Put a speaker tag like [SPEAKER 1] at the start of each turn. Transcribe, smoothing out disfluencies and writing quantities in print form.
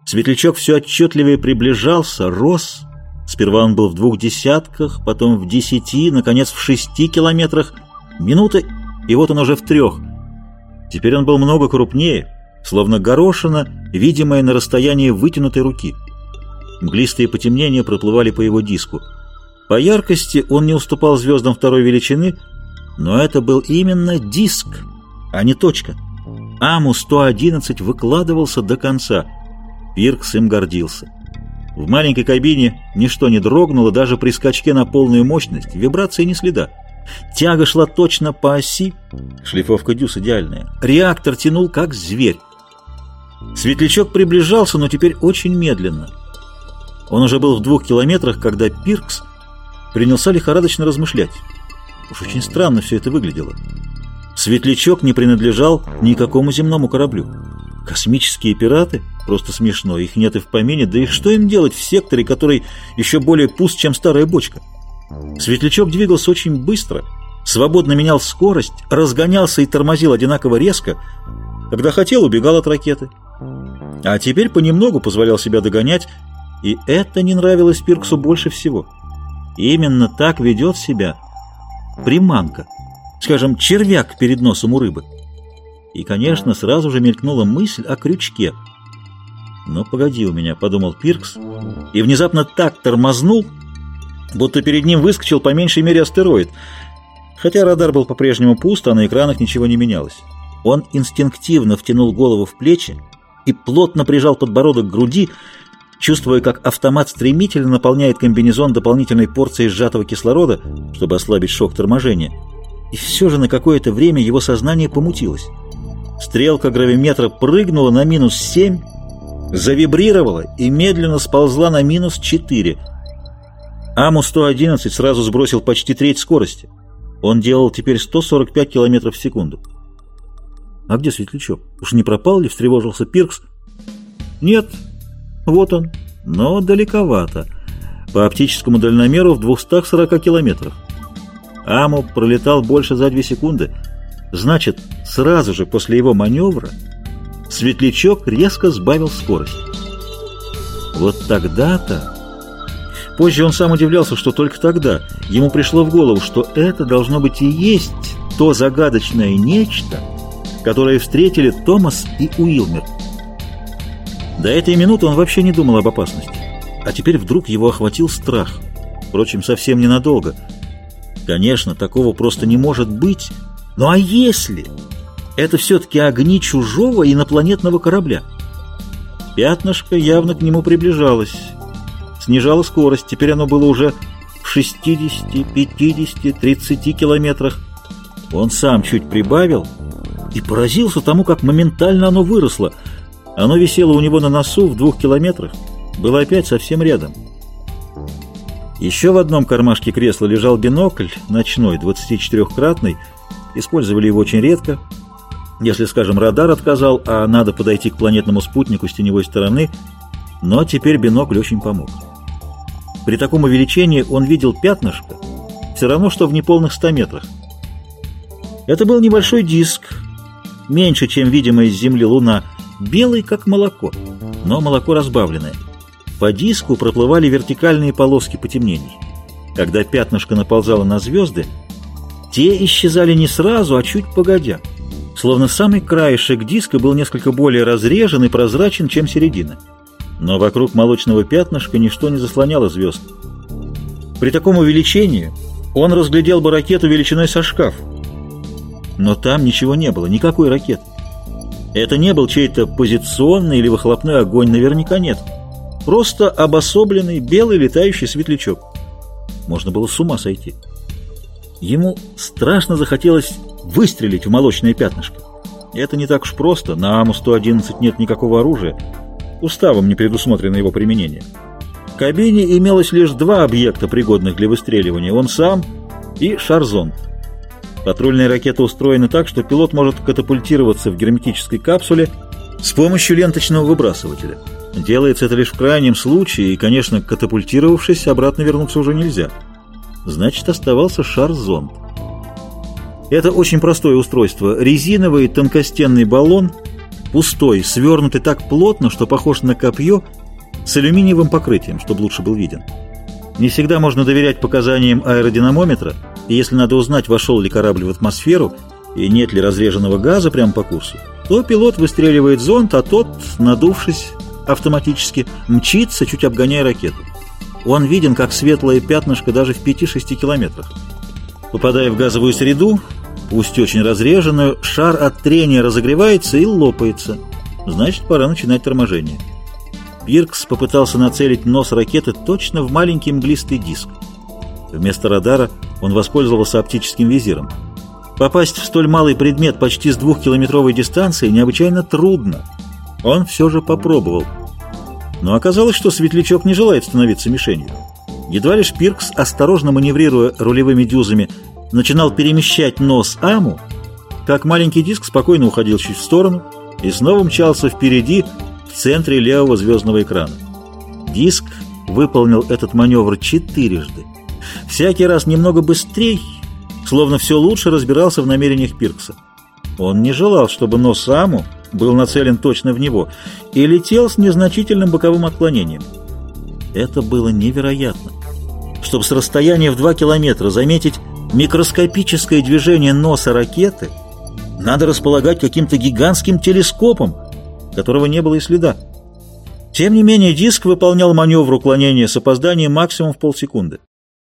[SPEAKER 1] Светлячок все отчетливее приближался, рос. Сперва он был в 2 десятках, потом в 10, наконец в 6 километрах. Минута, и вот он уже в 3. Теперь он был много крупнее, словно горошина, видимая на расстоянии вытянутой руки. Мглистые потемнения проплывали по его диску. По яркости он не уступал звездам 2-й величины, но это был именно диск, а не точка. АМУ-111 выкладывался до конца. Пиркс им гордился. В маленькой кабине ничто не дрогнуло, даже при скачке на полную мощность, вибрации ни следа. Тяга шла точно по оси, шлифовка дюз идеальная. Реактор тянул, как зверь. Светлячок приближался, но теперь очень медленно. Он уже был в 2 километрах, когда Пиркс принялся лихорадочно размышлять. Уж очень странно все это выглядело. Светлячок не принадлежал никакому земному кораблю. Космические пираты? Просто смешно, их нет и в помине, да и что им делать в секторе, который еще более пуст, чем старая бочка? Светлячок двигался очень быстро, свободно менял скорость, разгонялся и тормозил одинаково резко, когда хотел, убегал от ракеты. А теперь понемногу позволял себя догонять, и это не нравилось Пирксу больше всего. Именно так ведет себя приманка, скажем, червяк перед носом у рыбы. И, конечно, сразу же мелькнула мысль о крючке. «Но погоди у меня», — подумал Пиркс, и внезапно так тормознул, будто перед ним выскочил по меньшей мере астероид. Хотя радар был по-прежнему пуст, а на экранах ничего не менялось. Он инстинктивно втянул голову в плечи и плотно прижал подбородок к груди, чувствуя, как автомат стремительно наполняет комбинезон дополнительной порцией сжатого кислорода, чтобы ослабить шок торможения. И все же на какое-то время его сознание помутилось. Стрелка гравиметра прыгнула на -7, завибрировала и медленно сползла на -4. АМУ-111 сразу сбросил почти треть скорости. Он делал теперь 145 км в секунду. «А где Светлячок? Уж не пропал ли?» — встревожился Пиркс. «Нет, вот он, но далековато. По оптическому дальномеру в 240 километрах. АМУ пролетал больше за 2 секунды. Значит, сразу же после его маневра Светлячок резко сбавил скорость. Вот тогда-то... Позже он сам удивлялся, что только тогда ему пришло в голову, что это должно быть и есть то загадочное нечто, которое встретили Томас и Уилмер. До этой минуты он вообще не думал об опасности, а теперь вдруг его охватил страх. Впрочем, совсем ненадолго. Конечно, такого просто не может быть. Ну а если это все-таки огни чужого инопланетного корабля? Пятнышко явно к нему приближалось. Снижало скорость, теперь оно было уже в 60, 50, 30 километрах. Он сам чуть прибавил и поразился тому, как моментально оно выросло. Оно висело у него на носу в 2 километрах, было опять совсем рядом. Еще в одном кармашке кресла лежал бинокль ночной, 24-кратный. Использовали его очень редко. Если, скажем, радар отказал, а надо подойти к планетному спутнику с теневой стороны, но теперь бинокль очень помог. При таком увеличении он видел пятнышко все равно, что в неполных 100 метрах. Это был небольшой диск, меньше, чем видимая с Земли Луна, белый, как молоко, но молоко разбавленное. По диску проплывали вертикальные полоски потемнений. Когда пятнышко наползало на звезды, те исчезали не сразу, а чуть погодя. Словно самый краешек диска был несколько более разрежен и прозрачен, чем середина. Но вокруг молочного пятнышка ничто не заслоняло звезд. При таком увеличении он разглядел бы ракету величиной со шкаф. Но там ничего не было, никакой ракеты. Это не был чей-то позиционный или выхлопной огонь, наверняка нет. Просто обособленный белый летающий светлячок. Можно было с ума сойти. Ему страшно захотелось выстрелить в молочное пятнышко. И это не так уж просто. На АМУ-111 нет никакого оружия. Уставом не предусмотрено его применение. В кабине имелось лишь 2 объекта, пригодных для выстреливания. Он сам и шар-зонд. Патрульная ракета устроена так, что пилот может катапультироваться в герметической капсуле с помощью ленточного выбрасывателя. Делается это лишь в крайнем случае, и, конечно, катапультировавшись, обратно вернуться уже нельзя. Значит, оставался шар-зонд. Это очень простое устройство. Резиновый тонкостенный баллон, пустой, свернутый так плотно, что похож на копье с алюминиевым покрытием, чтобы лучше был виден. Не всегда можно доверять показаниям аэродинамометра, и если надо узнать, вошел ли корабль в атмосферу и нет ли разреженного газа прямо по курсу, то пилот выстреливает зонд, а тот, надувшись автоматически, мчится, чуть обгоняя ракету. Он виден, как светлое пятнышко даже в 5-6 километрах. Попадая в газовую среду, пусть очень разреженную, шар от трения разогревается и лопается. Значит, пора начинать торможение. Пиркс попытался нацелить нос ракеты точно в маленький мглистый диск. Вместо радара он воспользовался оптическим визиром. Попасть в столь малый предмет почти с 2-километровой дистанции необычайно трудно. Он все же попробовал. Но оказалось, что светлячок не желает становиться мишенью. Едва лишь Пиркс, осторожно маневрируя рулевыми дюзами, начинал перемещать нос Аму, как маленький диск спокойно уходил чуть в сторону и снова мчался впереди, в центре левого звездного экрана. Диск выполнил этот маневр 4-жды. Всякий раз немного быстрее, словно все лучше разбирался в намерениях Пиркса. Он не желал, чтобы нос Аму был нацелен точно в него, и летел с незначительным боковым отклонением. Это было невероятно. Чтобы с расстояния в 2 километра заметить микроскопическое движение носа ракеты, надо располагать каким-то гигантским телескопом, которого не было и следа. Тем не менее, диск выполнял маневр уклонения с опозданием максимум в полсекунды.